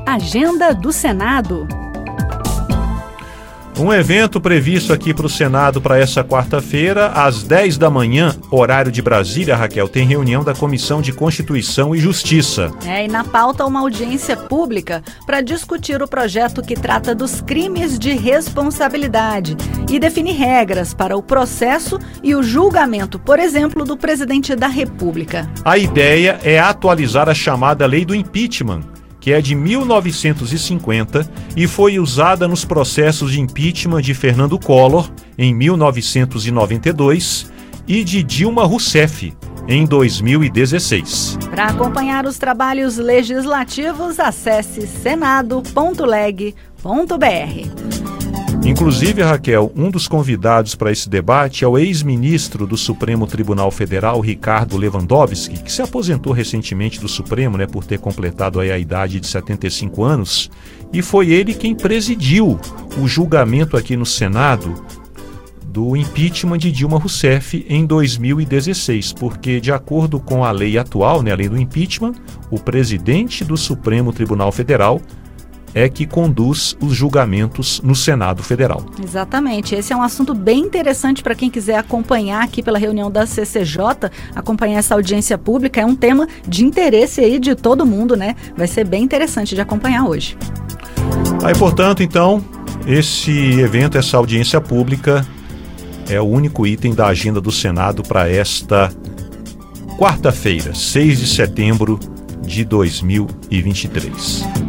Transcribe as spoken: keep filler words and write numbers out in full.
Agenda do Senado. Um evento previsto aqui para o Senado para essa quarta-feira, às dez da manhã, horário de Brasília, Raquel, tem reunião da Comissão de Constituição e Justiça. É, e na pauta uma audiência pública para discutir o projeto que trata dos crimes de responsabilidade e define regras para o processo e o julgamento, por exemplo, do presidente da República. A ideia é atualizar a chamada Lei do Impeachment, que é de mil novecentos e cinquenta e foi usada nos processos de impeachment de Fernando Collor, em mil novecentos e noventa e dois, e de Dilma Rousseff, em dois mil e dezesseis. Para acompanhar os trabalhos legislativos, acesse senado ponto leg ponto br. Inclusive, Raquel, um dos convidados para esse debate é o ex-ministro do Supremo Tribunal Federal, Ricardo Lewandowski, que se aposentou recentemente do Supremo, né, por ter completado aí a idade de setenta e cinco anos, e foi ele quem presidiu o julgamento aqui no Senado do impeachment de Dilma Rousseff em dois mil e dezesseis, porque, de acordo com a lei atual, né, a lei do impeachment, o presidente do Supremo Tribunal Federal é que conduz os julgamentos no Senado Federal. Exatamente. Esse é um assunto bem interessante para quem quiser acompanhar aqui pela reunião da C C J, acompanhar essa audiência pública. É um tema de interesse aí de todo mundo, né? Vai ser bem interessante de acompanhar hoje. Aí, portanto, então, esse evento, essa audiência pública é o único item da agenda do Senado para esta quarta-feira, seis de setembro de dois mil e vinte e três.